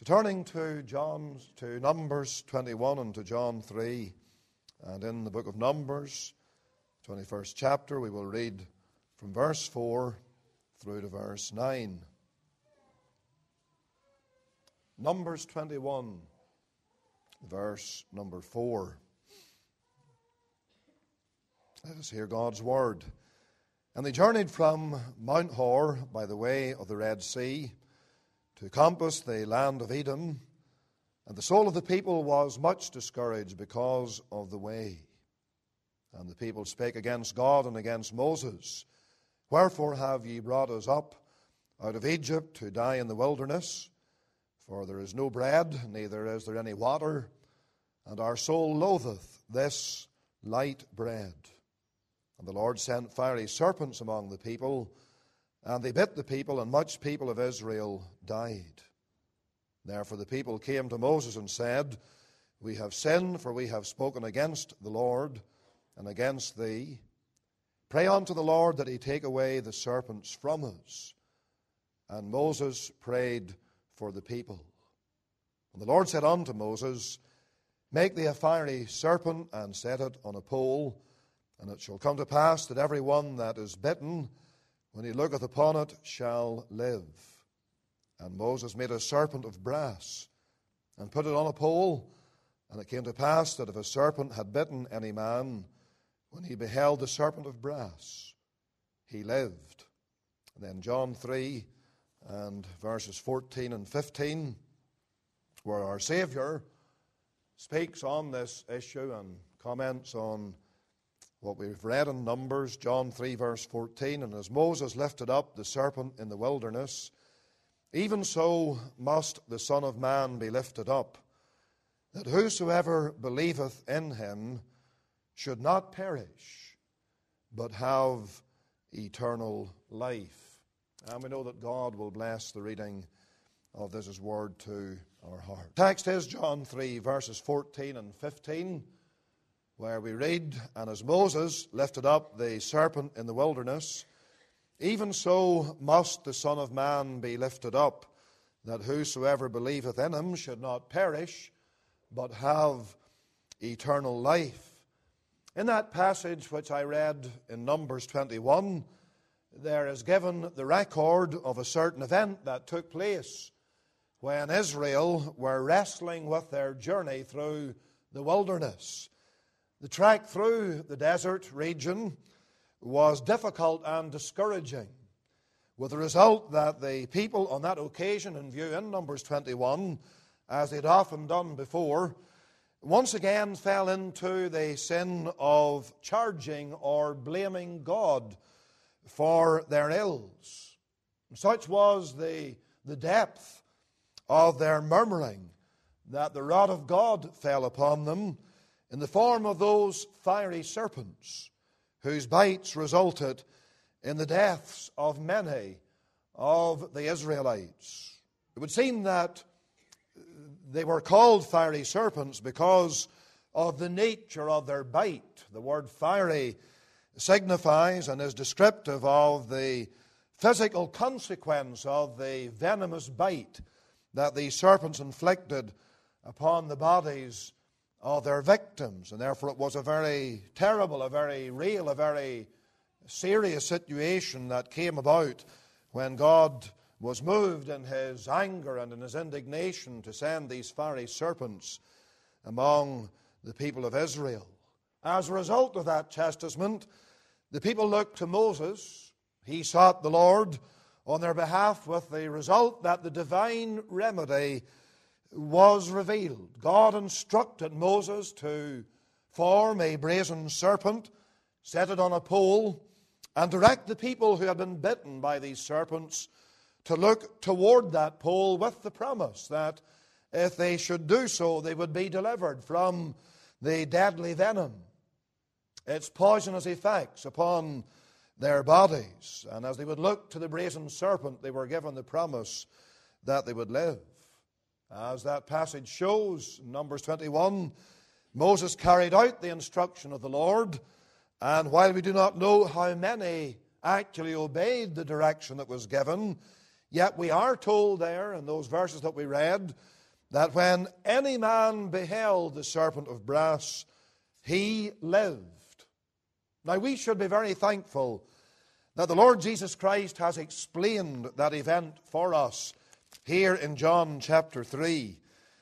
So turning to Numbers 21 and to John 3, and in the book of Numbers, 21st chapter, we will read from verse 4 through to verse 9. Numbers 21, verse number 4. Let us hear God's word. And they journeyed from Mount Hor by the way of the Red Sea to compass the land of Edom, and the soul of the people was much discouraged because of the way. And the people spake against God and against Moses, Wherefore have ye brought us up out of Egypt to die in the wilderness? For there is no bread, neither is there any water, and our soul loatheth this light bread. And the Lord sent fiery serpents among the people, and they bit the people, and much people of Israel died. Therefore the people came to Moses and said, We have sinned, for we have spoken against the Lord and against thee. Pray unto the Lord that he take away the serpents from us. And Moses prayed for the people. And the Lord said unto Moses, Make thee a fiery serpent, and set it on a pole, and it shall come to pass that every one that is bitten, when he looketh upon it, shall live. And Moses made a serpent of brass, and put it on a pole. And it came to pass that if a serpent had bitten any man, when he beheld the serpent of brass, he lived. And then John 3 and verses 14 and 15, where our Savior speaks on this issue and comments on what we've read in Numbers, John 3 verse 14, And as Moses lifted up the serpent in the wilderness, even so must the Son of Man be lifted up, that whosoever believeth in him should not perish, but have eternal life. And we know that God will bless the reading of this His word to our heart. Text is John 3 verses 14 and 15, where we read, And as Moses lifted up the serpent in the wilderness, even so must the Son of Man be lifted up, that whosoever believeth in him should not perish, but have eternal life. In that passage which I read in Numbers 21, there is given the record of a certain event that took place when Israel were wrestling with their journey through the wilderness. The trek through the desert region was difficult and discouraging, with the result that the people on that occasion, in view in Numbers 21, as they'd often done before, once again fell into the sin of charging or blaming God for their ills. Such was the depth of their murmuring that the wrath of God fell upon them in the form of those fiery serpents, whose bites resulted in the deaths of many of the Israelites. It would seem that they were called fiery serpents because of the nature of their bite. The word fiery signifies and is descriptive of the physical consequence of the venomous bite that these serpents inflicted upon the bodies of their victims. And therefore it was a very terrible, a very real, a very serious situation that came about when God was moved in His anger and in His indignation to send these fiery serpents among the people of Israel. As a result of that chastisement, the people looked to Moses. He sought the Lord on their behalf, with the result that the divine remedy was revealed. God instructed Moses to form a brazen serpent, set it on a pole, and direct the people who had been bitten by these serpents to look toward that pole, with the promise that if they should do so, they would be delivered from the deadly venom, its poisonous effects upon their bodies. And as they would look to the brazen serpent, they were given the promise that they would live. As that passage shows, in Numbers 21, Moses carried out the instruction of the Lord, and while we do not know how many actually obeyed the direction that was given, Yet we are told there in those verses that we read that when any man beheld the serpent of brass, he lived. Now we should be very thankful that the Lord Jesus Christ has explained that event for us here in John chapter 3.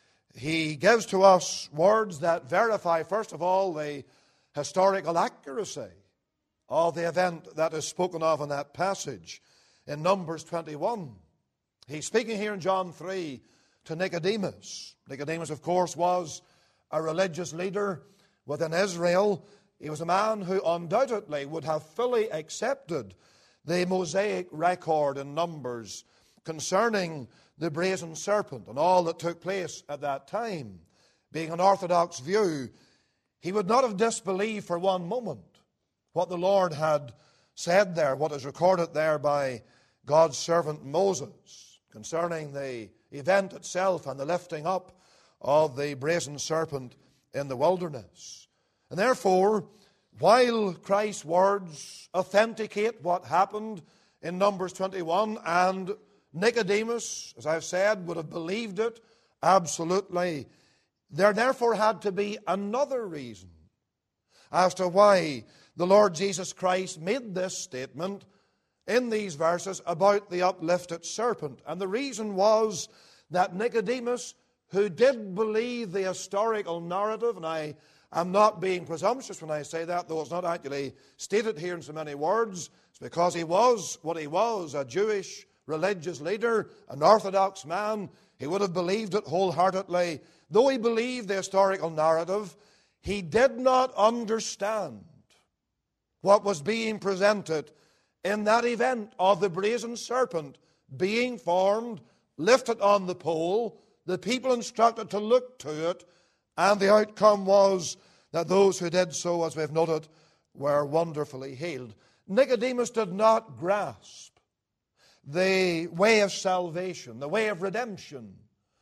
He gives to us words that verify, first of all, the historical accuracy of the event that is spoken of in that passage in Numbers 21. He's speaking here in John 3 to Nicodemus. Nicodemus, of course, was a religious leader within Israel. He was a man who undoubtedly would have fully accepted the Mosaic record in Numbers concerning the brazen serpent and all that took place at that time. Being an orthodox view, he would not have disbelieved for one moment what the Lord had said there, what is recorded there by God's servant Moses concerning the event itself and the lifting up of the brazen serpent in the wilderness. And therefore, while Christ's words authenticate what happened in Numbers 21, and Nicodemus, as I've said, would have believed it absolutely, there therefore had to be another reason as to why the Lord Jesus Christ made this statement in these verses about the uplifted serpent. And the reason was that Nicodemus, who did believe the historical narrative, and I am not being presumptuous when I say that, though it's not actually stated here in so many words, it's because he was what he was, a Jewish religious leader, an orthodox man. He would have believed it wholeheartedly. Though he believed the historical narrative, he did not understand what was being presented in that event of the brazen serpent being formed, lifted on the pole, the people instructed to look to it, and the outcome was that those who did so, as we have noted, were wonderfully healed. Nicodemus did not grasp the way of salvation, the way of redemption,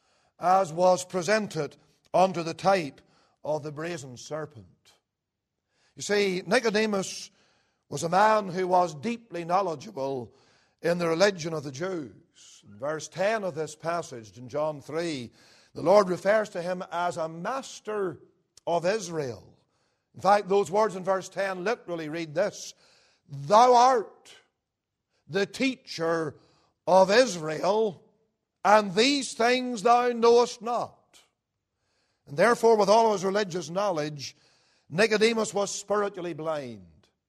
as was presented under the type of the brazen serpent. You see, Nicodemus was a man who was deeply knowledgeable in the religion of the Jews. In verse 10 of this passage in John 3, the Lord refers to him as a master of Israel. In fact, those words in verse 10 literally read this: "Thou art the teacher of Israel, and these things thou knowest not." And therefore, with all of his religious knowledge, Nicodemus was spiritually blind.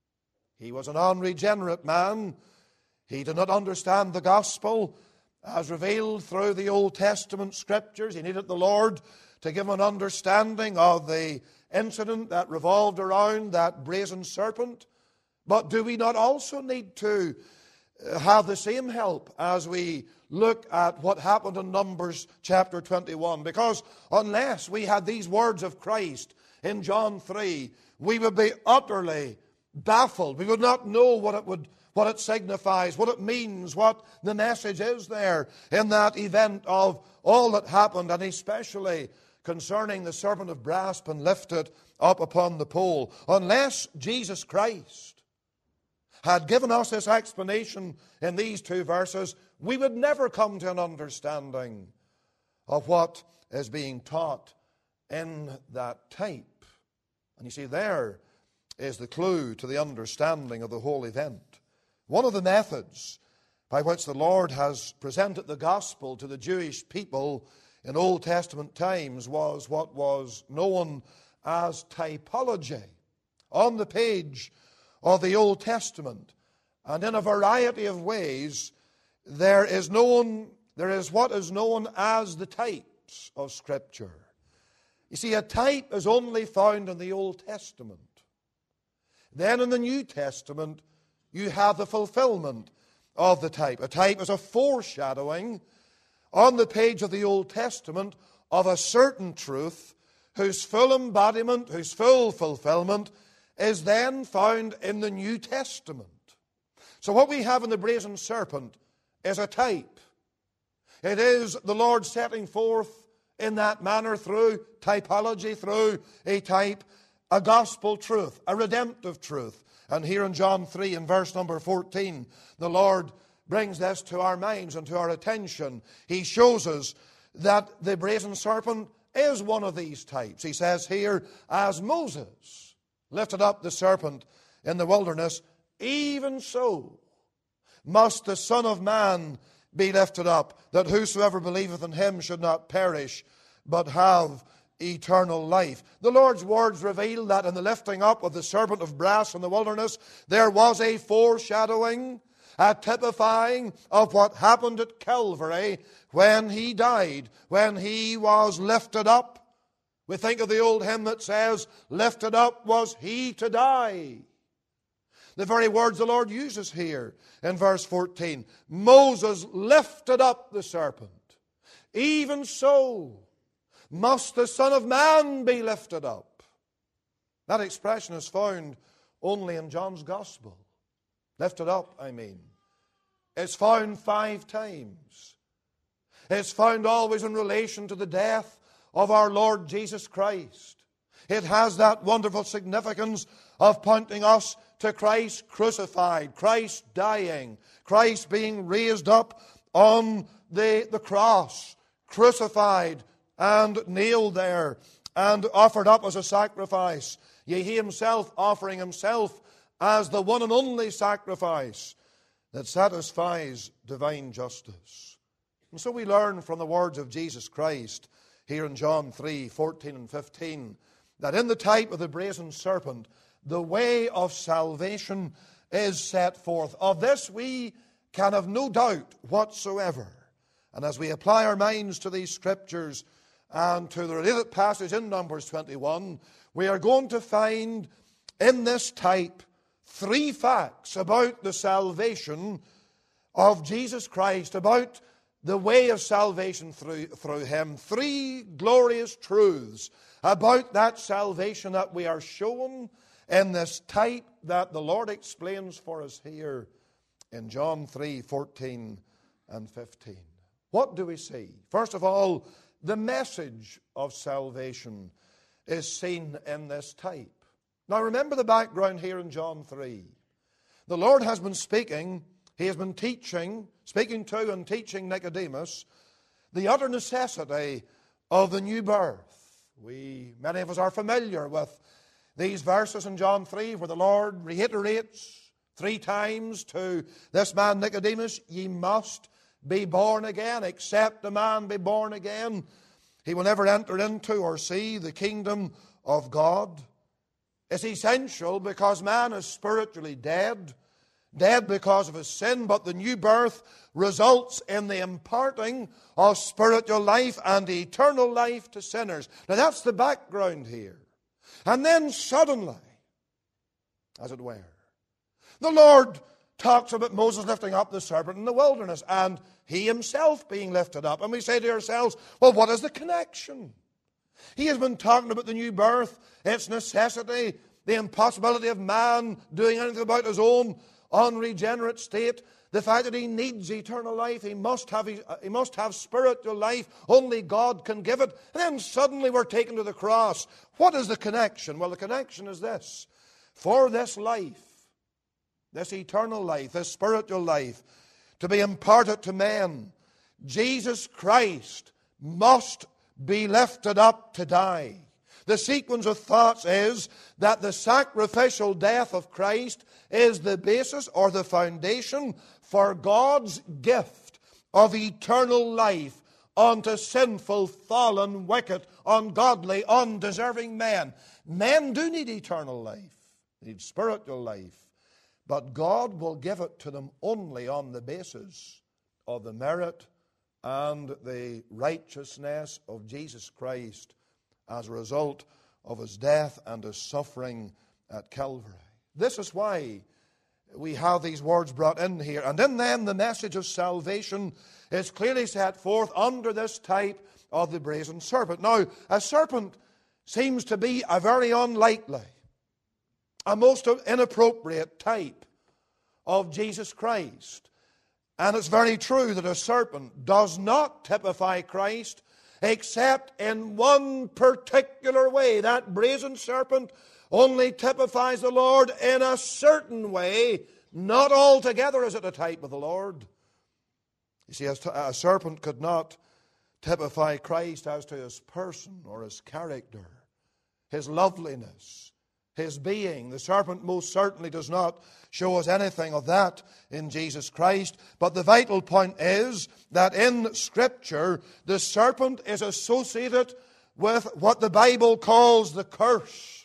He was an unregenerate man. He did not understand the gospel as revealed through the Old Testament scriptures. He needed the Lord to give him an understanding of the incident that revolved around that brazen serpent. But do we not also need to have the same help as we look at what happened in Numbers chapter 21? Because unless we had these words of Christ in John 3, we would be utterly baffled. We would not know what it signifies, what it means, what the message is there in that event of all that happened, and especially concerning the serpent of brass being lifted up upon the pole. Unless Jesus Christ had given us this explanation in these two verses, we would never come to an understanding of what is being taught in that type. And you see, there is the clue to the understanding of the whole event. One of the methods by which the Lord has presented the gospel to the Jewish people in Old Testament times was what was known as typology. On the page of the Old Testament, and in a variety of ways, there is what is known as the types of Scripture. You see, a type is only found in the Old Testament. Then in the New Testament, you have the fulfillment of the type. A type is a foreshadowing on the page of the Old Testament of a certain truth whose full embodiment, whose full fulfillment is then found in the New Testament. So what we have in the brazen serpent is a type. It is the Lord setting forth in that manner through typology, through a type, a gospel truth, a redemptive truth. And here in John 3 in verse number 14, the Lord brings this to our minds and to our attention. He shows us that the brazen serpent is one of these types. He says here, as Moses lifted up the serpent in the wilderness, even so must the Son of Man be lifted up, that whosoever believeth in him should not perish, but have eternal life. The Lord's words reveal that in the lifting up of the serpent of brass in the wilderness, there was a foreshadowing, a typifying of what happened at Calvary when he died, when he was lifted up. We think of the old hymn that says, lifted up was he to die. The very words the Lord uses here in verse 14. Moses lifted up the serpent. Even so must the Son of Man be lifted up. That expression is found only in John's Gospel. Lifted up, I mean. It's found 5 times. It's found always in relation to the death of our Lord Jesus Christ. It has that wonderful significance of pointing us to Christ crucified, Christ dying, Christ being raised up on the cross, crucified and nailed there and offered up as a sacrifice. Yea, he himself offering himself as the one and only sacrifice that satisfies divine justice. And so we learn from the words of Jesus Christ here in John 3:14 and 15, that in the type of the brazen serpent, the way of salvation is set forth. Of this we can have no doubt whatsoever. And as we apply our minds to these scriptures and to the related passage in Numbers 21, we are going to find in this type 3 facts about the salvation of Jesus Christ, about the way of salvation through him. 3 glorious truths about that salvation that we are shown in this type that the Lord explains for us here in John 3:14 and 15. What do we see? First of all, the message of salvation is seen in this type. Now remember the background here in John 3. The Lord has been speaking, he has been teaching, speaking to and teaching Nicodemus the utter necessity of the new birth. Many of us are familiar with these verses in John 3 where the Lord reiterates 3 times to this man Nicodemus, ye must be born again. Except a man be born again, he will never enter into or see the kingdom of God. It's essential because man is spiritually dead because of his sin, but the new birth results in the imparting of spiritual life and eternal life to sinners. Now that's the background here. And then suddenly, as it were, the Lord talks about Moses lifting up the serpent in the wilderness and he himself being lifted up. And we say to ourselves, well, what is the connection? He has been talking about the new birth, its necessity, the impossibility of man doing anything about his own unregenerate state, the fact that he needs eternal life, he must have spiritual life, only God can give it. And then suddenly we're taken to the cross. What is the connection? Well, the connection is this. For this life, this eternal life, this spiritual life, to be imparted to men, Jesus Christ must be lifted up to die. The sequence of thoughts is that the sacrificial death of Christ is the basis or the foundation for God's gift of eternal life unto sinful, fallen, wicked, ungodly, undeserving men. Men do need eternal life. They need spiritual life. But God will give it to them only on the basis of the merit and the righteousness of Jesus Christ as a result of his death and his suffering at Calvary. This is why we have these words brought in here. And in them the message of salvation is clearly set forth under this type of the brazen serpent. Now, a serpent seems to be a very unlikely, a most inappropriate type of Jesus Christ. And it's very true that a serpent does not typify Christ except in one particular way. That brazen serpent only typifies the Lord in a certain way. Not altogether is it a type of the Lord. You see, a serpent could not typify Christ as to his person or his character, his loveliness, his being. The serpent most certainly does not show us anything of that in Jesus Christ. But the vital point is that in Scripture, the serpent is associated with what the Bible calls the curse.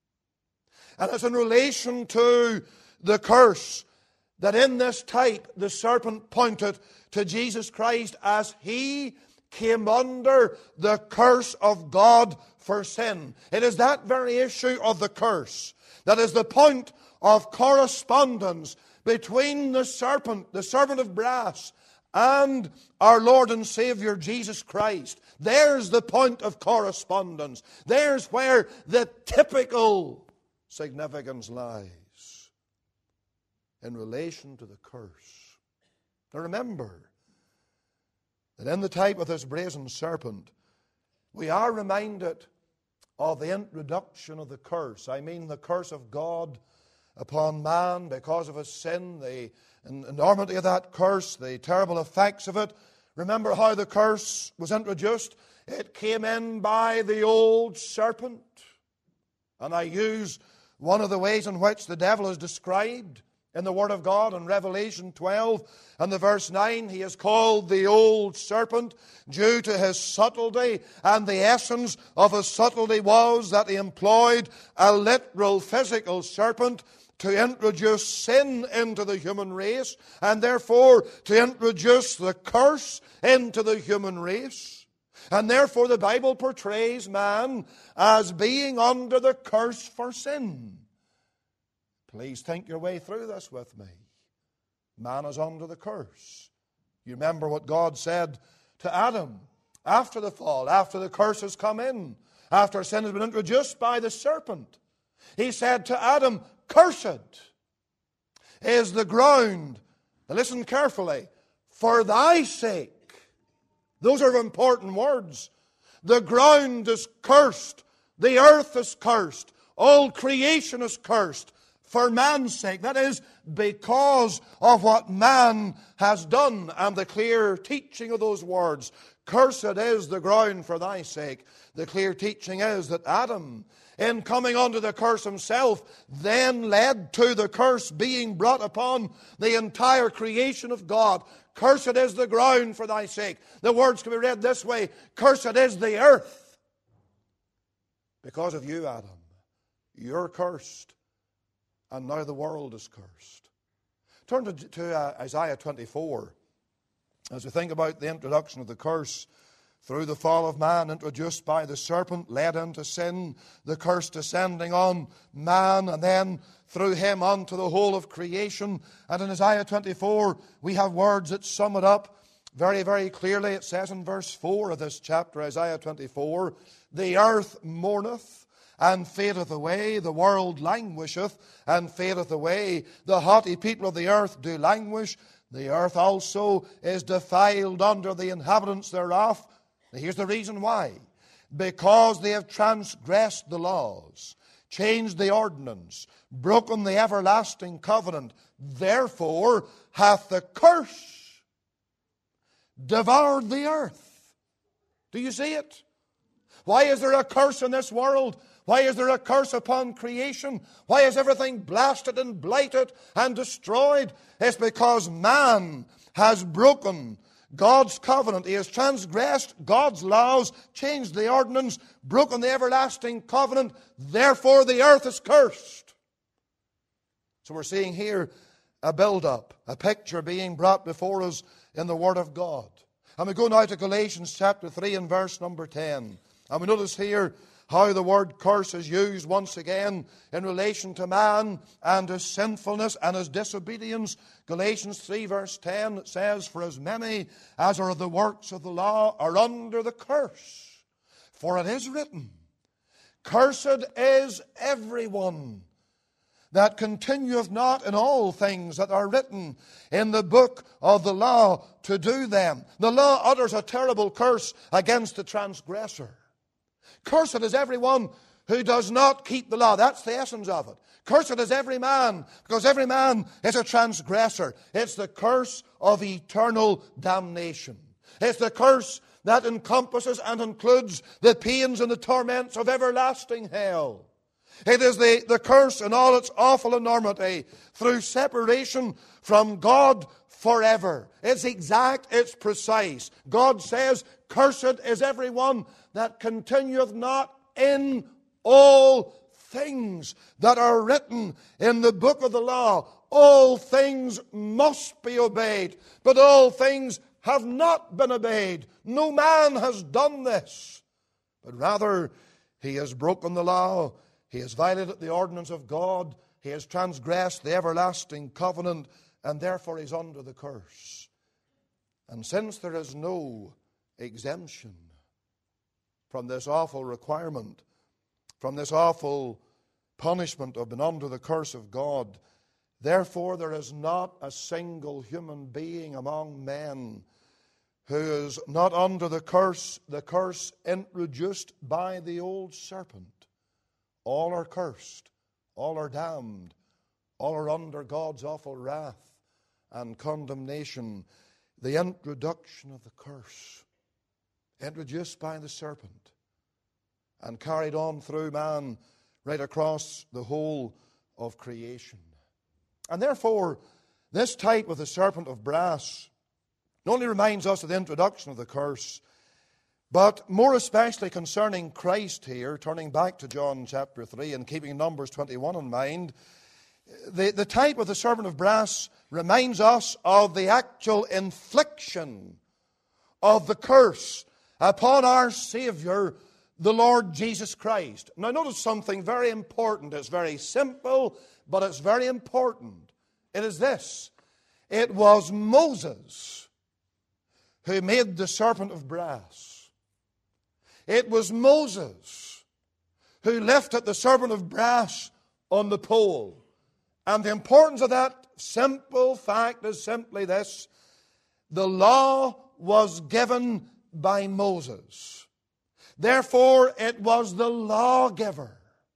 And it's in relation to the curse that in this type the serpent pointed to Jesus Christ as he came under the curse of God for sin. It is that very issue of the curse that is the point of correspondence between the serpent of brass, and our Lord and Savior Jesus Christ. There's the point of correspondence. There's where the typical significance lies in relation to the curse. Now remember that in the type of this brazen serpent, we are reminded of the introduction of the curse. I mean the curse of God upon man because of his sin, the enormity of that curse, the terrible effects of it. Remember how the curse was introduced? It came in by the old serpent. And I use one of the ways in which the devil is described in the Word of God in Revelation 12 and the verse 9. He is called the old serpent due to his subtlety, and the essence of his subtlety was that he employed a literal physical serpent to introduce sin into the human race, and therefore to introduce the curse into the human race. And therefore the Bible portrays man as being under the curse for sin. Please think your way through this with me. Man is under the curse. You remember what God said to Adam after the fall, after the curse has come in, after sin has been introduced by the serpent. He said to Adam, "Cursed is the ground," now listen carefully, "for thy sake." Those are important words. The ground is cursed. The earth is cursed. All creation is cursed for man's sake. That is because of what man has done. And the clear teaching of those words, "Cursed is the ground for thy sake," the clear teaching is that Adam, in coming under the curse himself, then led to the curse being brought upon the entire creation of God. Cursed is the ground for thy sake. The words can be read this way: cursed is the earth because of you, Adam. You're cursed, and now the world is cursed. Turn to Isaiah 24. As we think about the introduction of the curse through the fall of man, introduced by the serpent, led into sin, the curse descending on man, and then through him onto the whole of creation. And in Isaiah 24, we have words that sum it up very, very clearly. It says in verse 4 of this chapter, Isaiah 24, "The earth mourneth and fadeth away, the world languisheth and fadeth away. The haughty people of the earth do languish. The earth also is defiled under the inhabitants thereof." Now here's the reason why. Because they have transgressed the laws, changed the ordinance, broken the everlasting covenant. Therefore hath the curse devoured the earth. Do you see it? Why is there a curse in this world? Why is there a curse upon creation? Why is everything blasted and blighted and destroyed? It's because man has broken God's covenant. He has transgressed God's laws, changed the ordinance, broken the everlasting covenant. Therefore the earth is cursed. So we're seeing here a build-up, a picture being brought before us in the Word of God. And we go now to Galatians chapter 3 and verse number 10. And we notice here how the word curse is used once again in relation to man and his sinfulness and his disobedience. Galatians 3 verse 10 says, "For as many as are the works of the law are under the curse. For it is written, Cursed is everyone that continueth not in all things that are written in the book of the law to do them." The law utters a terrible curse against the transgressor. Cursed is everyone who does not keep the law. That's the essence of it. Cursed is every man, because every man is a transgressor. It's the curse of eternal damnation. It's the curse that encompasses and includes the pains and the torments of everlasting hell. It is the curse in all its awful enormity through separation from God forever. It's exact, it's precise. God says, cursed is everyone that continueth not in all things that are written in the book of the law. All things must be obeyed, but all things have not been obeyed. No man has done this, but rather he has broken the law. He has violated the ordinance of God. He has transgressed the everlasting covenant, and therefore he's under the curse. And since there is no exemption from this awful requirement, from this awful punishment of being under the curse of God, therefore there is not a single human being among men who is not under the curse introduced by the old serpent. All are cursed, all are damned, all are under God's awful wrath and condemnation. The introduction of the curse, introduced by the serpent and carried on through man right across the whole of creation. And therefore, this type of the serpent of brass not only reminds us of the introduction of the curse, but more especially concerning Christ here, turning back to John chapter 3 and keeping Numbers 21 in mind, the type of the serpent of brass reminds us of the actual infliction of the curse upon our Savior, the Lord Jesus Christ. Now notice something very important. It's very simple, but it's very important. It is this. It was Moses who made the serpent of brass. It was Moses who lifted the serpent of brass on the pole. And the importance of that simple fact is simply this. The law was given by Moses. Therefore, it was the lawgiver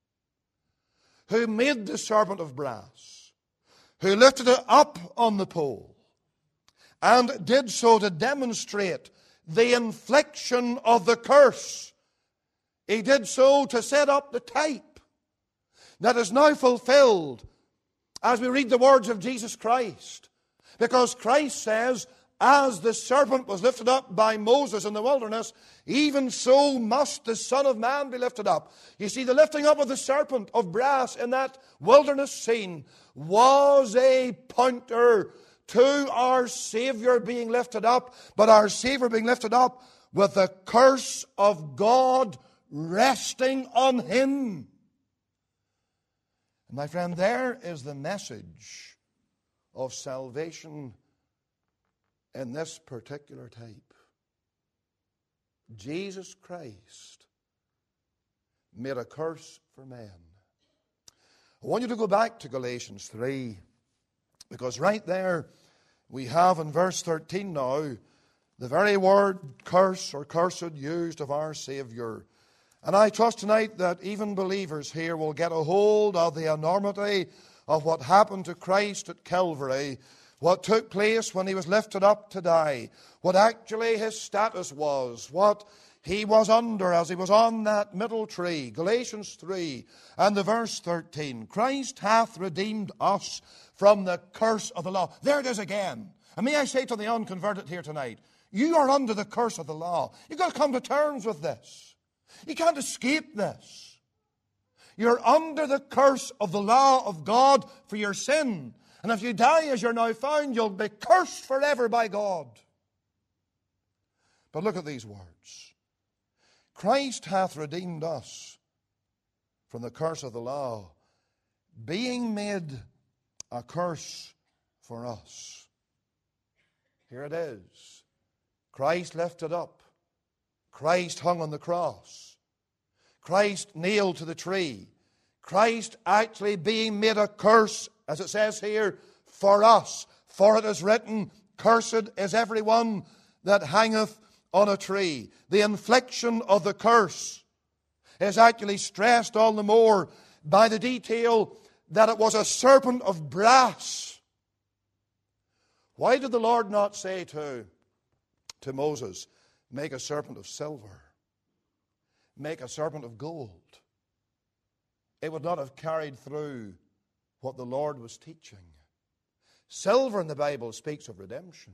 who made the serpent of brass, who lifted it up on the pole, and did so to demonstrate the infliction of the curse. He did so to set up the type that is now fulfilled as we read the words of Jesus Christ. Because Christ says, as the serpent was lifted up by Moses in the wilderness, even so must the Son of Man be lifted up. You see, the lifting up of the serpent of brass in that wilderness scene was a pointer to our Savior being lifted up, but our Savior being lifted up with the curse of God resting on him. And my friend, there is the message of salvation in this particular type. Jesus Christ made a curse for men. I want you to go back to Galatians 3, because right there we have in verse 13 now the very word curse or cursed used of our Savior. And I trust tonight that even believers here will get a hold of the enormity of what happened to Christ at Calvary, what took place when he was lifted up to die, what actually his status was, what he was under as he was on that middle tree. Galatians 3 and the verse 13. Christ hath redeemed us from the curse of the law. There it is again. And may I say to the unconverted here tonight, you are under the curse of the law. You've got to come to terms with this. You can't escape this. You're under the curse of the law of God for your sin. And if you die as you're now found, you'll be cursed forever by God. But look at these words. Christ hath redeemed us from the curse of the law, being made a curse for us. Here it is. Christ lifted up. Christ hung on the cross. Christ nailed to the tree. Christ actually being made a curse, as it says here, for us. For it is written, cursed is everyone that hangeth on a tree. The infliction of the curse is actually stressed all the more by the detail that it was a serpent of brass. Why did the Lord not say to Moses, make a serpent of silver, make a serpent of gold? It would not have carried through what the Lord was teaching. Silver in the Bible speaks of redemption.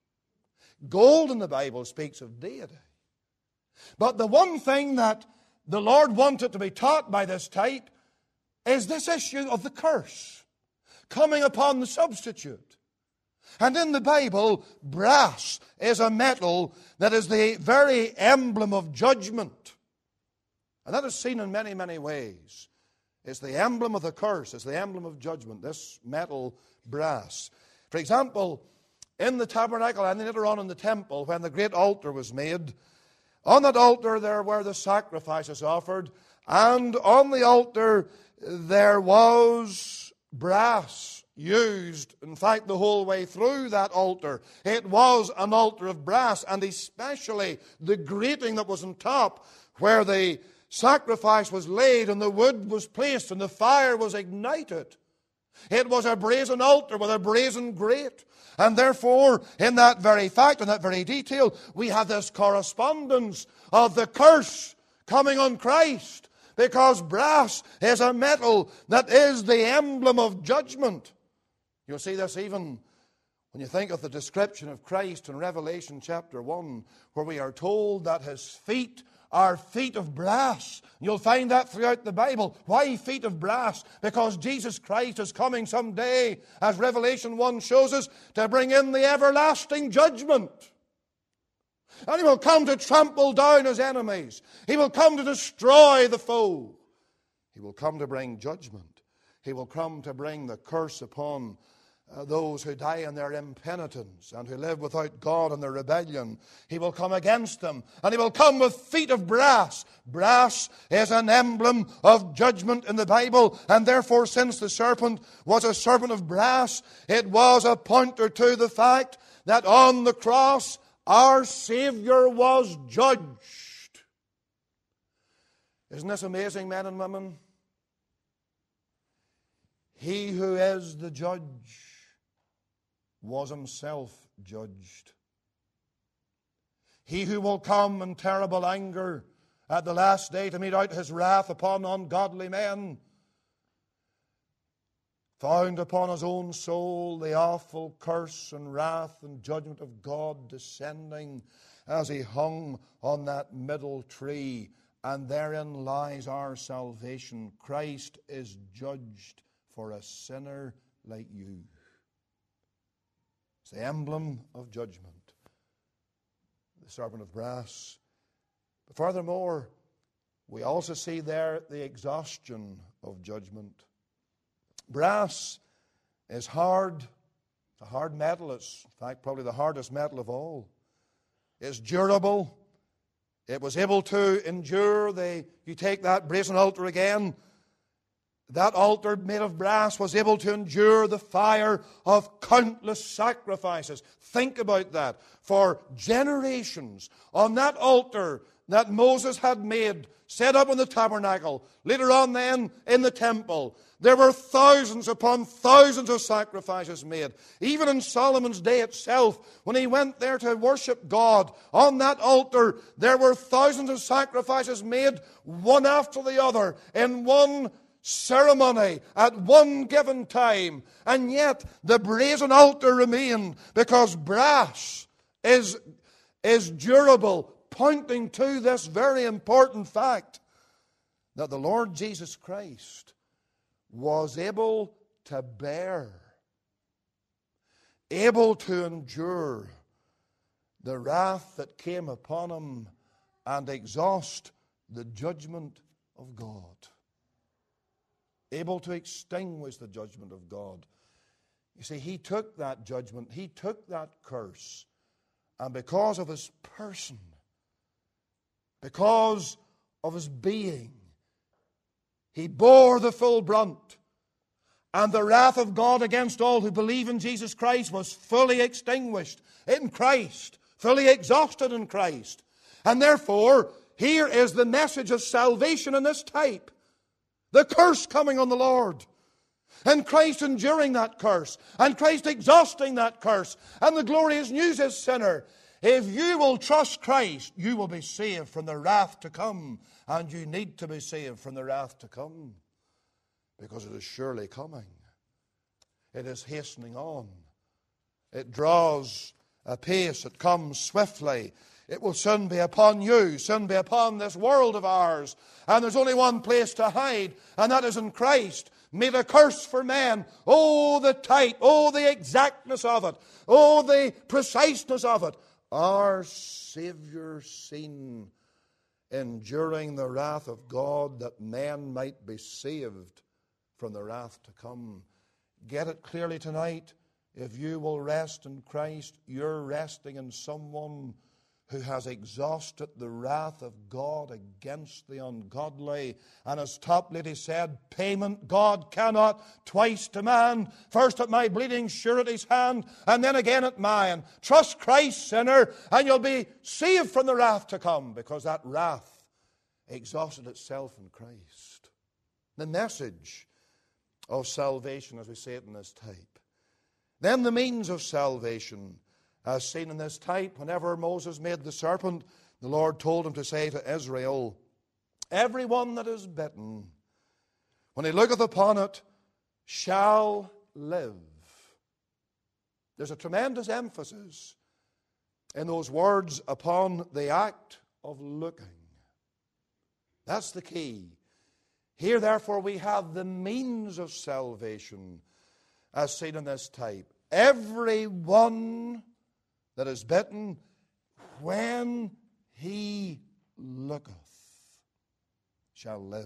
Gold in the Bible speaks of deity. But the one thing that the Lord wanted to be taught by this type is this issue of the curse coming upon the substitute. And in the Bible, brass is a metal that is the very emblem of judgment. And that is seen in many, many ways. It's the emblem of the curse. It's the emblem of judgment, this metal brass. For example, in the tabernacle and later on in the temple, when the great altar was made, on that altar there were the sacrifices offered, and on the altar there was brass used, in fact, the whole way through that altar. It was an altar of brass, and especially the grating that was on top where the sacrifice was laid and the wood was placed and the fire was ignited. It was a brazen altar with a brazen grate. And therefore, in that very fact, in that very detail, we have this correspondence of the curse coming on Christ, because brass is a metal that is the emblem of judgment. You'll see this even when you think of the description of Christ in Revelation chapter 1, where we are told that his feet are feet of brass. You'll find that throughout the Bible. Why feet of brass? Because Jesus Christ is coming someday, as Revelation 1 shows us, to bring in the everlasting judgment. And he will come to trample down his enemies. He will come to destroy the foe. He will come to bring judgment. He will come to bring the curse upon those who die in their impenitence and who live without God in their rebellion. He will come against them, and he will come with feet of brass. Brass is an emblem of judgment in the Bible, and therefore, since the serpent was a serpent of brass, it was a pointer to the fact that on the cross our Savior was judged. Isn't this amazing, men and women? He who is the judge was himself judged. He who will come in terrible anger at the last day to mete out his wrath upon ungodly men found upon his own soul the awful curse and wrath and judgment of God descending as he hung on that middle tree. And therein lies our salvation. Christ is judged for a sinner like you. It's the emblem of judgment, the serpent of brass. But furthermore, we also see there the exhaustion of judgment. Brass is hard. It's a hard metal. It's, in fact, probably the hardest metal of all. It's durable. It was able to endure you take that brazen altar again. That altar made of brass was able to endure the fire of countless sacrifices. Think about that. For generations, on that altar that Moses had made, set up in the tabernacle, later on then in the temple, there were thousands upon thousands of sacrifices made. Even in Solomon's day itself, when he went there to worship God, on that altar, there were thousands of sacrifices made, one after the other, in one ceremony at one given time. And yet the brazen altar remained, because brass is durable, pointing to this very important fact that the Lord Jesus Christ was able to bear, able to endure the wrath that came upon him and exhaust the judgment of God. Able to extinguish the judgment of God. You see, he took that judgment, he took that curse, and because of his person, because of his being, he bore the full brunt. And the wrath of God against all who believe in Jesus Christ was fully extinguished in Christ, fully exhausted in Christ. And therefore, here is the message of salvation in this type. The curse coming on the Lord. And Christ enduring that curse. And Christ exhausting that curse. And the glorious news is, sinner, if you will trust Christ, you will be saved from the wrath to come. And you need to be saved from the wrath to come. Because it is surely coming. It is hastening on. It draws apace. It comes swiftly. It will soon be upon you, soon be upon this world of ours. And there's only one place to hide, and that is in Christ. Made a curse for men. Oh, the type. Oh, the exactness of it. Oh, the preciseness of it. Our Savior seen enduring the wrath of God that men might be saved from the wrath to come. Get it clearly tonight. If you will rest in Christ, you're resting in someone who has exhausted the wrath of God against the ungodly. And as Toplady said, payment God cannot twice demand. First at my bleeding surety's hand, and then again at mine. Trust Christ, sinner, and you'll be saved from the wrath to come, because that wrath exhausted itself in Christ. The message of salvation, as we say it in this type. Then the means of salvation, as seen in this type. Whenever Moses made the serpent, the Lord told him to say to Israel, every one that is bitten, when he looketh upon it, shall live. There's a tremendous emphasis in those words upon the act of looking. That's the key. Here, therefore, we have the means of salvation, as seen in this type. Every one that is bitten, when he looketh, shall live.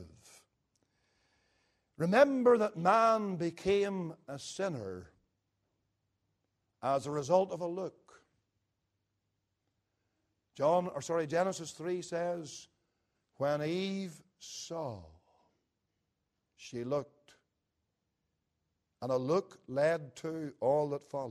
Remember that man became a sinner as a result of a look. Genesis 3 says, when Eve saw, she looked. And a look led to all that followed.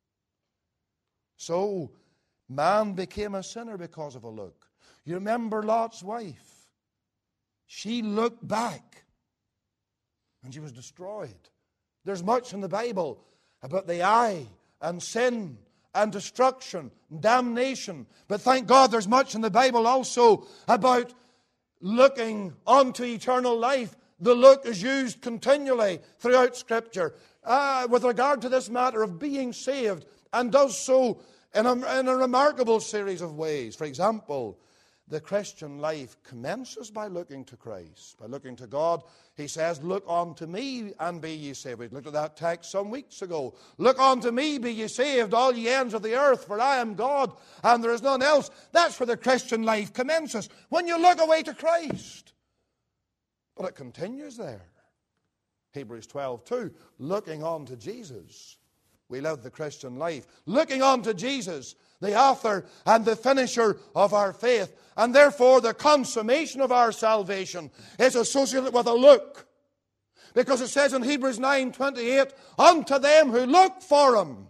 So, man became a sinner because of a look. You remember Lot's wife. She looked back, and she was destroyed. There's much in the Bible about the eye, and sin, and destruction, and damnation. But thank God there's much in the Bible also about looking unto eternal life. The look is used continually throughout Scripture with regard to this matter of being saved, and does so in a remarkable series of ways. For example, the Christian life commences by looking to Christ, by looking to God. He says, look unto me and be ye saved. We looked at that text some weeks ago. Look unto me, be ye saved, all ye ends of the earth, for I am God, and there is none else. That's where the Christian life commences, when you look away to Christ. But it continues there. Hebrews 12:2, looking on to Jesus, we live the Christian life. Looking on to Jesus, the author and the finisher of our faith. And therefore the consummation of our salvation is associated with a look. Because it says in Hebrews 9:28, unto them who look for him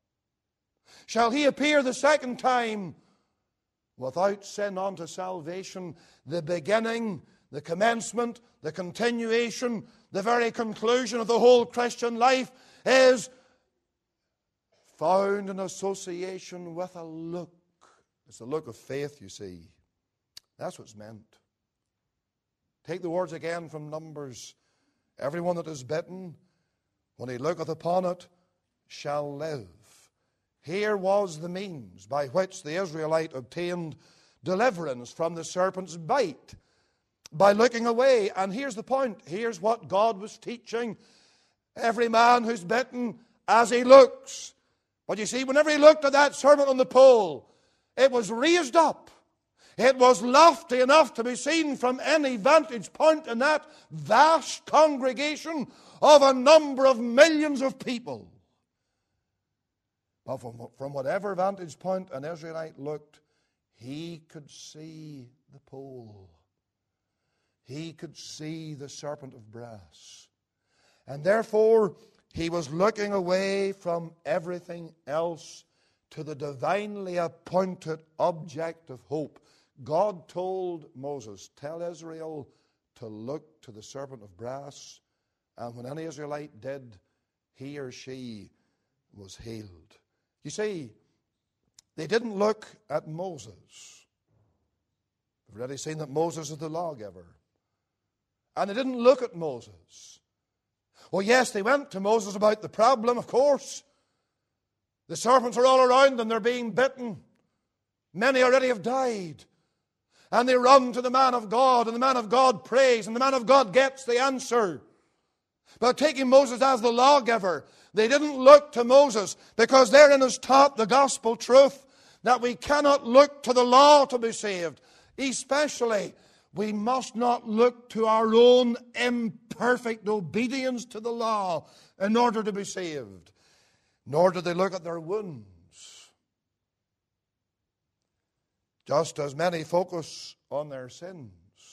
shall he appear the second time without sin unto salvation. The beginning, the commencement, the continuation, the very conclusion of the whole Christian life is found in association with a look. It's the look of faith, you see. That's what's meant. Take the words again from Numbers. Everyone that is bitten, when he looketh upon it, shall live. Here was the means by which the Israelite obtained deliverance from the serpent's bite. By looking away. And here's the point. Here's what God was teaching. Every man who's bitten, as he looks. But you see, whenever he looked at that serpent on the pole, it was raised up. It was lofty enough to be seen from any vantage point in that vast congregation of a number of millions of people. But from whatever vantage point an Israelite looked, he could see the pole. He could see the serpent of brass. And therefore, he was looking away from everything else to the divinely appointed object of hope, God told Moses, tell Israel to look to the serpent of brass, and when any Israelite did, he or she was healed. You see, they didn't look at Moses. We've already seen that Moses is the lawgiver. And they didn't look at Moses. Well, yes, they went to Moses about the problem, of course. The serpents are all around them. They're being bitten. Many already have died. And they run to the man of God, and the man of God prays, and the man of God gets the answer. But taking Moses as the lawgiver, they didn't look to Moses, because therein is taught the gospel truth that we cannot look to the law to be saved. Especially, we must not look to our own imperfect obedience to the law in order to be saved. Nor do they look at their wounds. Just as many focus on their sins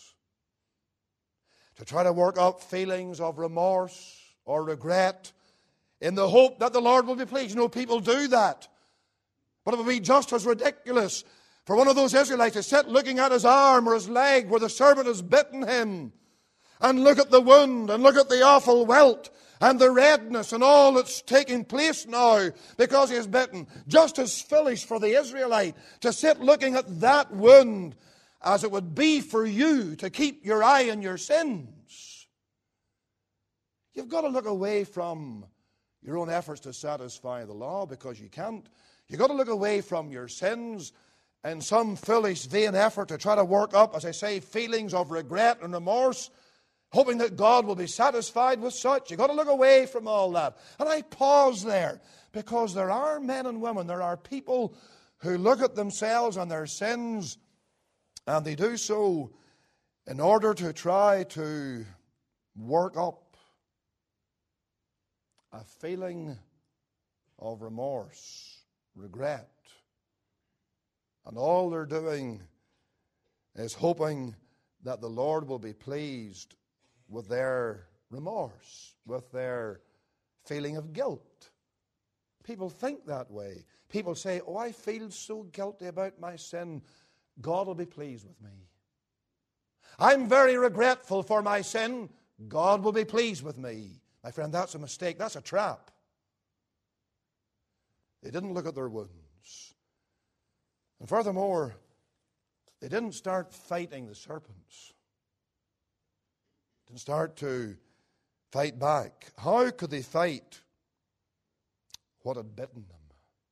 to try to work up feelings of remorse or regret in the hope that the Lord will be pleased. You know, people do that. But it would be just as ridiculous for one of those Israelites to sit looking at his arm or his leg where the serpent has bitten him and look at the wound and look at the awful welt and the redness and all that's taking place now because he is bitten. Just as foolish for the Israelite to sit looking at that wound as it would be for you to keep your eye on your sins. You've got to look away from your own efforts to satisfy the law, because you can't. You've got to look away from your sins in some foolish, vain effort to try to work up, as I say, feelings of regret and remorse, hoping that God will be satisfied with such. You've got to look away from all that. And I pause there, because there are men and women, there are people who look at themselves and their sins, and they do so in order to try to work up a feeling of remorse, regret. And all they're doing is hoping that the Lord will be pleased with their remorse, with their feeling of guilt. People think that way. People say, oh, I feel so guilty about my sin, God will be pleased with me. I'm very regretful for my sin, God will be pleased with me. My friend, that's a mistake. That's a trap. They didn't look at their wounds. And furthermore, they didn't start fighting the serpents. Didn't start to fight back. How could they fight what had bitten them?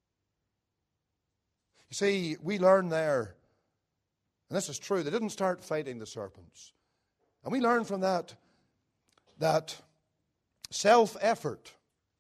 You see, we learn there, and this is true, they didn't start fighting the serpents. And we learn from that self-effort,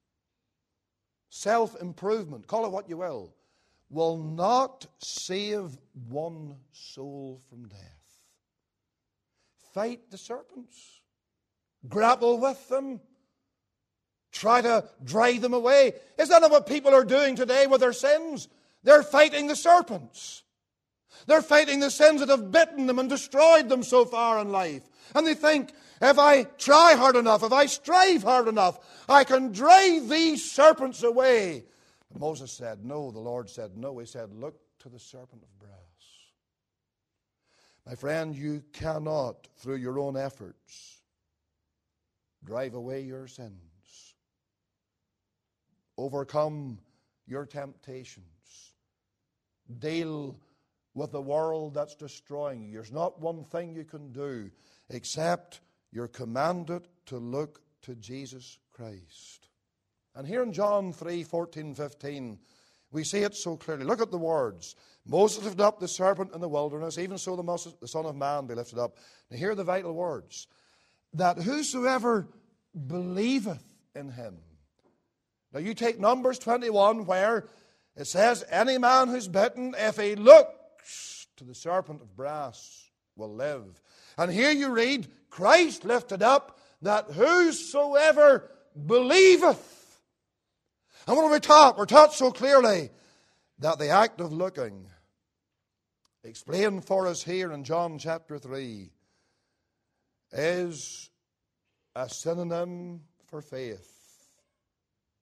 self-improvement, call it what you will not save one soul from death. Fight the serpents. Grapple with them. Try to drive them away. Is that not what people are doing today with their sins? They're fighting the serpents. They're fighting the sins that have bitten them and destroyed them so far in life. And they think, if I try hard enough, if I strive hard enough, I can drive these serpents away. But Moses said no. The Lord said no. He said, look to the serpent of brass. My friend, you cannot, through your own efforts, drive away your sins, overcome your temptations, deal with the world that's destroying you. There's not one thing you can do except you're commanded to look to Jesus Christ. And here in John 3:14-15, we see it so clearly. Look at the words. Moses lifted up the serpent in the wilderness, even so the Son of Man be lifted up. Now here are the vital words. That whosoever believeth in him. Now you take Numbers 21 where it says, any man who's bitten, if he looks to the serpent of brass, will live. And here you read, Christ lifted up, that whosoever believeth. And what are we taught? We're taught so clearly that the act of looking, explained for us here in John chapter 3, is a synonym for faith.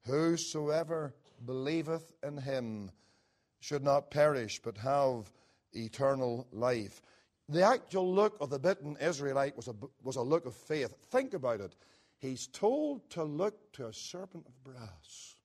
Whosoever believeth in him should not perish but have eternal life. The actual look of the bitten Israelite was a look of faith. Think about it. He's told to look to a serpent of brass.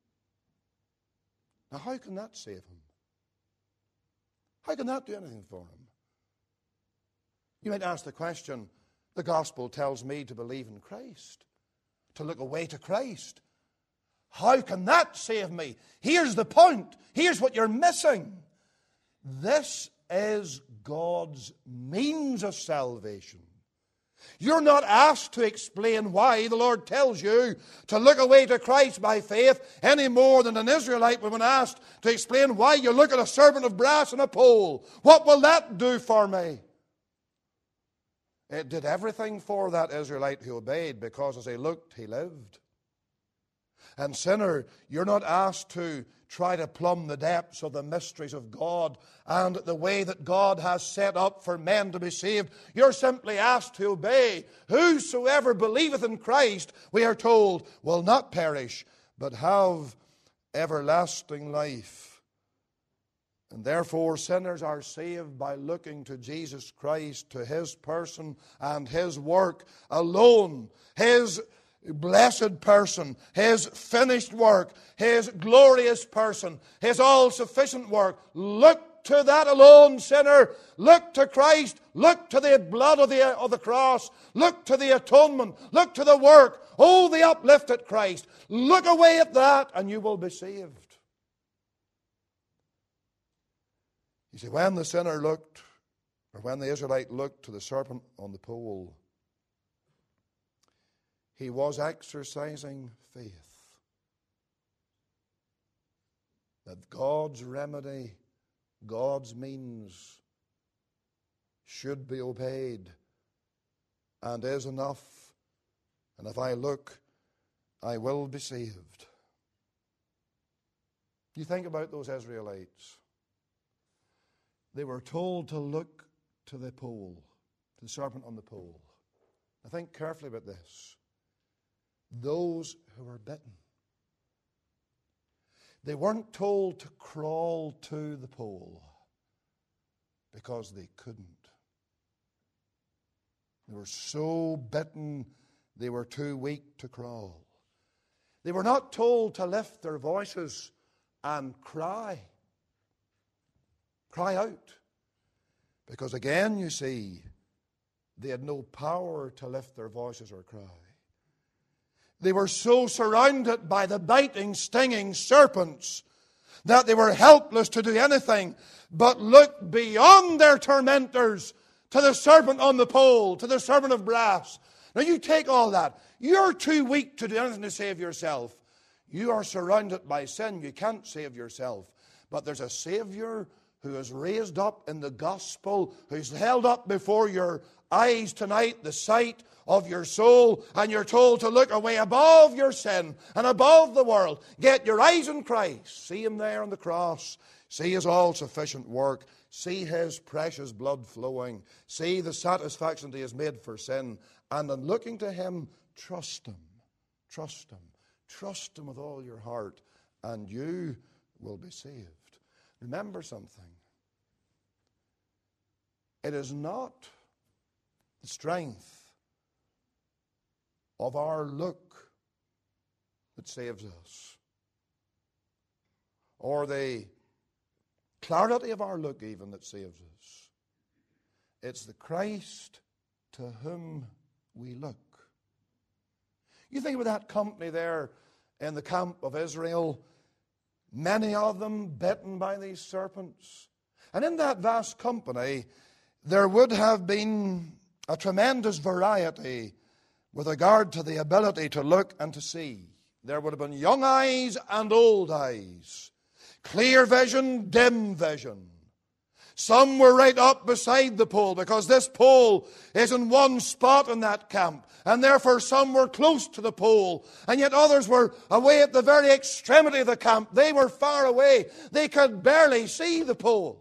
Now, how can that save him? How can that do anything for him? You might ask the question, the gospel tells me to believe in Christ, to look away to Christ. How can that save me? Here's the point. Here's what you're missing. This is God's means of salvation. You're not asked to explain why the Lord tells you to look away to Christ by faith any more than an Israelite would have been asked to explain why you look at a serpent of brass and a pole. What will that do for me? It did everything for that Israelite who obeyed, because as he looked, he lived. And sinner, you're not asked to try to plumb the depths of the mysteries of God and the way that God has set up for men to be saved. You're simply asked to obey. Whosoever believeth in Christ, we are told, will not perish, but have everlasting life. And therefore, sinners are saved by looking to Jesus Christ, to His person and His work alone. His blessed person, His finished work, His glorious person, His all-sufficient work. Look to that alone, sinner. Look to Christ. Look to the blood of the cross. Look to the atonement. Look to the work. Oh, the uplifted Christ. Look away at that and you will be saved. You see, when the sinner looked, or when the Israelite looked to the serpent on the pole, he was exercising faith that God's remedy, God's means should be obeyed and is enough. And if I look, I will be saved. You think about those Israelites. They were told to look to the pole, to the serpent on the pole. Now think carefully about this. Those who were bitten. They weren't told to crawl to the pole because they couldn't. They were so bitten they were too weak to crawl. They were not told to lift their voices and cry. Cry out. Because again, you see, they had no power to lift their voices or cry. They were so surrounded by the biting, stinging serpents that they were helpless to do anything but look beyond their tormentors to the serpent on the pole, to the serpent of brass. Now you take all that. You're too weak to do anything to save yourself. You are surrounded by sin. You can't save yourself. But there's a Savior who is raised up in the gospel, who's held up before your eyes tonight, the sight of your soul, and you're told to look away above your sin and above the world. Get your eyes on Christ. See Him there on the cross. See His all-sufficient work. See His precious blood flowing. See the satisfaction that He has made for sin. And in looking to Him, trust Him. Trust Him. Trust Him with all your heart, and you will be saved. Remember something. It is not the strength of our look that saves us, or the clarity of our look even that saves us. It's the Christ to whom we look. You think about that company there in the camp of Israel, many of them bitten by these serpents. And in that vast company, there would have been a tremendous variety with regard to the ability to look and to see. There would have been young eyes and old eyes, clear vision, dim vision. Some were right up beside the pole because this pole is in one spot in that camp. And therefore some were close to the pole. And yet others were away at the very extremity of the camp. They were far away. They could barely see the pole.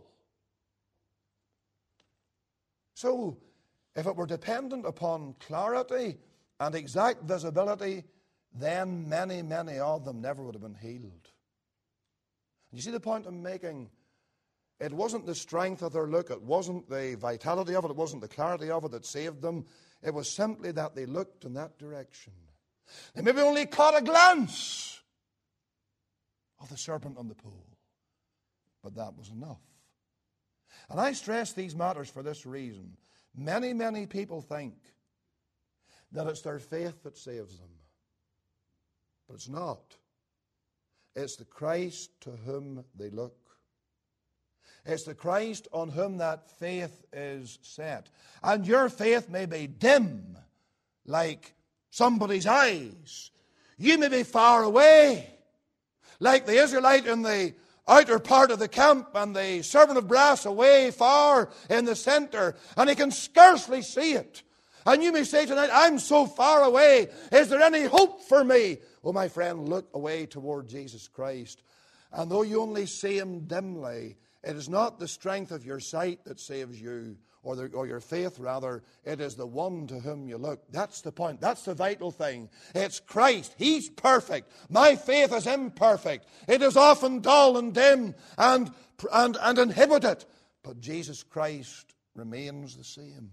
So, if it were dependent upon clarity and exact visibility, then many, many of them never would have been healed. You see the point I'm making? It wasn't the strength of their look. It wasn't the vitality of it. It wasn't the clarity of it that saved them. It was simply that they looked in that direction. They maybe only caught a glance of the serpent on the pool. But that was enough. And I stress these matters for this reason. Many, many people think that it's their faith that saves them. But it's not. It's the Christ to whom they look. It's the Christ on whom that faith is set. And your faith may be dim, like somebody's eyes. You may be far away, like the Israelite in the outer part of the camp and the servant of brass away far in the center, and he can scarcely see it. And you may say tonight, I'm so far away. Is there any hope for me? Oh, my friend, look away toward Jesus Christ. And though you only see him dimly, it is not the strength of your sight that saves you, or your faith rather. It is the one to whom you look. That's the point. That's the vital thing. It's Christ. He's perfect. My faith is imperfect. It is often dull and dim and inhibited. But Jesus Christ remains the same.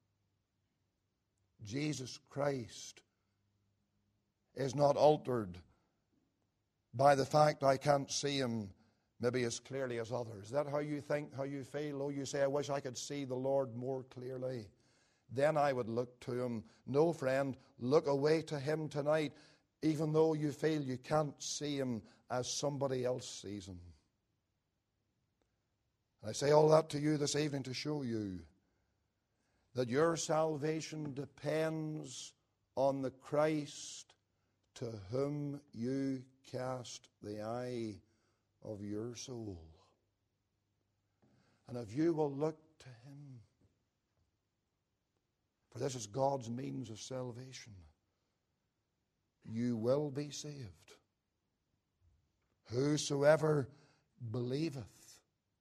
Jesus Christ is not altered by the fact I can't see him maybe as clearly as others. Is that how you think, how you feel? Oh, you say, I wish I could see the Lord more clearly. Then I would look to him. No, friend, look away to him tonight, even though you feel you can't see him as somebody else sees him. I say all that to you this evening to show you that your salvation depends on the Christ to whom you cast the eye of your soul. And if you will look to him, for this is God's means of salvation, you will be saved. Whosoever believeth,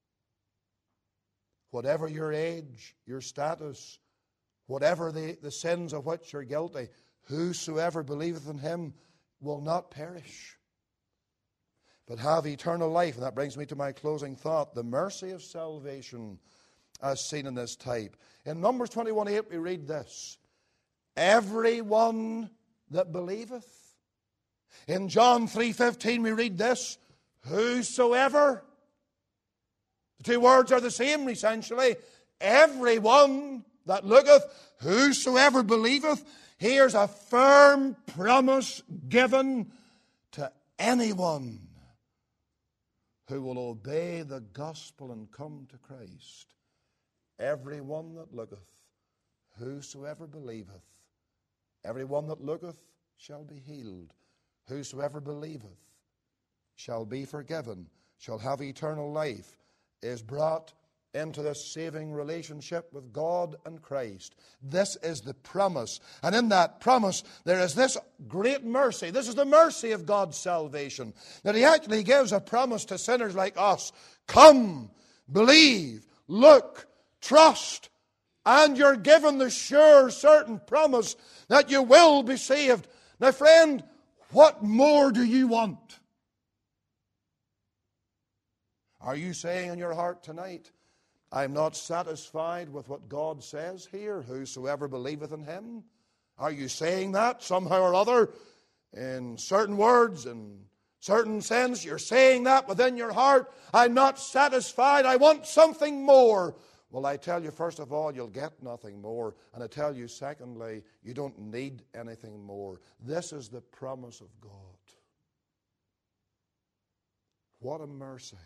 whatever your age, your status, whatever the sins of which you're guilty, whosoever believeth in him will not perish, but have eternal life. And that brings me to my closing thought. The mercy of salvation as seen in this type. In Numbers 21:8 we read this: everyone that believeth. In John 3:15 we read this: whosoever. The two words are the same essentially. Everyone that looketh, whosoever believeth. Here's a firm promise given to anyone who will obey the gospel and come to Christ. Everyone that looketh, whosoever believeth. Everyone that looketh shall be healed. Whosoever believeth shall be forgiven, shall have eternal life, is brought into this saving relationship with God and Christ. This is the promise. And in that promise, there is this great mercy. This is the mercy of God's salvation, that he actually gives a promise to sinners like us. Come, believe, look, trust, and you're given the sure, certain promise that you will be saved. Now, friend, what more do you want? Are you saying in your heart tonight, I'm not satisfied with what God says here, whosoever believeth in him? Are you saying that somehow or other in certain words, in certain sense? You're saying that within your heart. I'm not satisfied. I want something more. Well, I tell you, first of all, you'll get nothing more. And I tell you, secondly, you don't need anything more. This is the promise of God. What a mercy.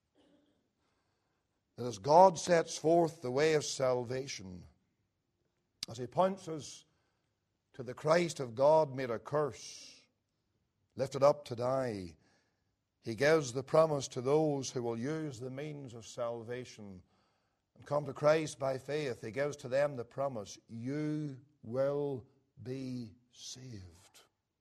That as God sets forth the way of salvation, as he points us to the Christ of God made a curse, lifted up to die, he gives the promise to those who will use the means of salvation and come to Christ by faith. He gives to them the promise, you will be saved.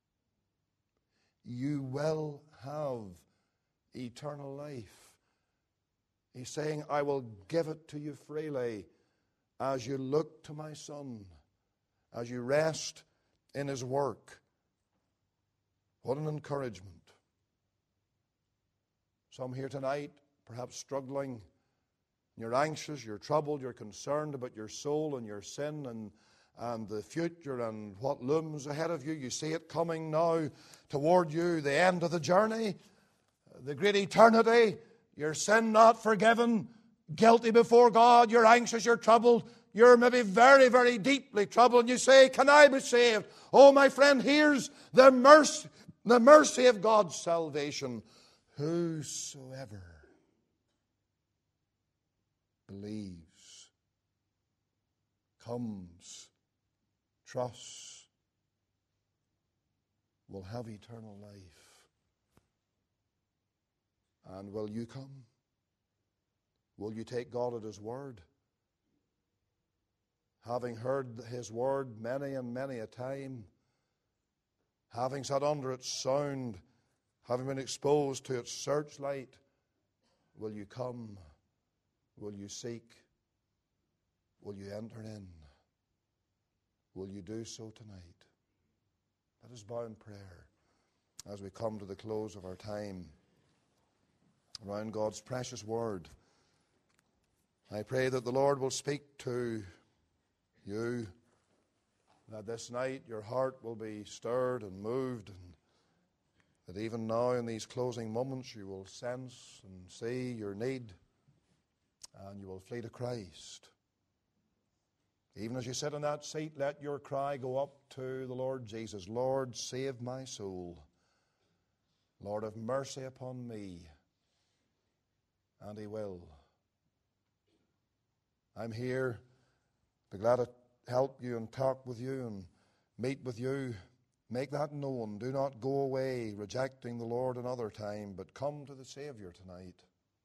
You will have eternal life. He's saying, I will give it to you freely as you look to my Son, as you rest in his work. What an encouragement. Some here tonight, perhaps struggling You're anxious, you're troubled, you're concerned about your soul and your sin and the future and what looms ahead of you. You see it coming now toward you, the end of the journey, the great eternity. Your sin not forgiven, guilty before God. You're anxious, you're troubled. You're maybe very, very deeply troubled. And you say, can I be saved? Oh, my friend, here's the mercy of God's salvation. Whosoever believes, comes, trusts, will have eternal life. And will you come? Will you take God at His word? Having heard His word many and many a time, having sat under its sound, having been exposed to its searchlight, will you come? Will you seek? Will you enter in? Will you do so tonight? Let us bow in prayer as we come to the close of our time around God's precious word. I pray that the Lord will speak to you, that this night your heart will be stirred and moved, and that even now in these closing moments you will sense and see your need, and you will flee to Christ. Even as you sit in that seat, let your cry go up to the Lord Jesus. Lord, save my soul. Lord, have mercy upon me. And He will. I'm here. Be glad to help you and talk with you and meet with you. Make that known. Do not go away rejecting the Lord another time, but come to the Savior tonight.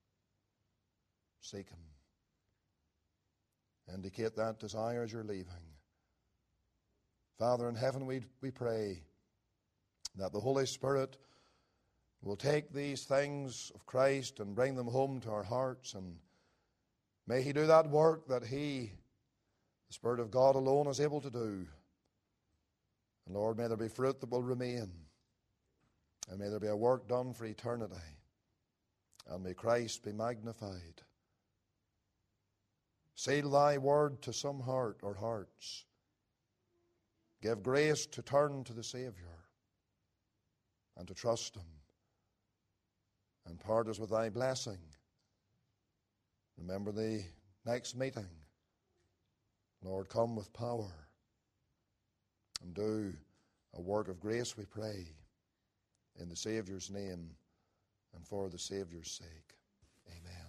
Seek Him. Indicate that desire as you're leaving. Father in heaven, we pray that the Holy Spirit will take these things of Christ and bring them home to our hearts, and may He do that work that He, the Spirit of God alone, is able to do. And Lord, may there be fruit that will remain, and may there be a work done for eternity, and may Christ be magnified. Seal Thy word to some heart or hearts. Give grace to turn to the Savior and to trust Him. And part us with Thy blessing. Remember the next meeting. Lord, come with power and do a work of grace, we pray, in the Saviour's name and for the Saviour's sake. Amen.